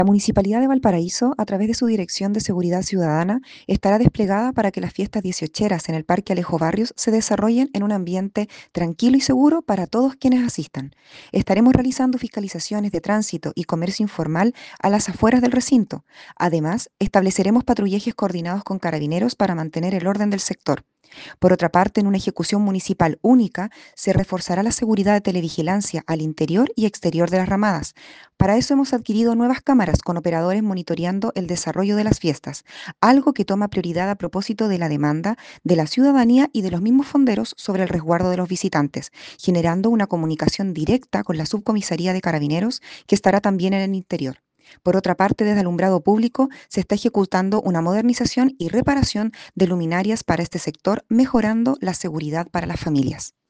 La Municipalidad de Valparaíso, a través de su Dirección de Seguridad Ciudadana, estará desplegada para que las fiestas dieciocheras en el Parque Alejo Barrios se desarrollen en un ambiente tranquilo y seguro para todos quienes asistan. Estaremos realizando fiscalizaciones de tránsito y comercio informal a las afueras del recinto. Además, estableceremos patrullajes coordinados con carabineros para mantener el orden del sector. Por otra parte, en una ejecución municipal única, se reforzará la seguridad de televigilancia al interior y exterior de las ramadas. Para eso hemos adquirido nuevas cámaras con operadores monitoreando el desarrollo de las fiestas, algo que toma prioridad a propósito de la demanda de la ciudadanía y de los mismos fonderos sobre el resguardo de los visitantes, generando una comunicación directa con la subcomisaría de carabineros que estará también en el interior. Por otra parte, desde alumbrado público se está ejecutando una modernización y reparación de luminarias para este sector, mejorando la seguridad para las familias.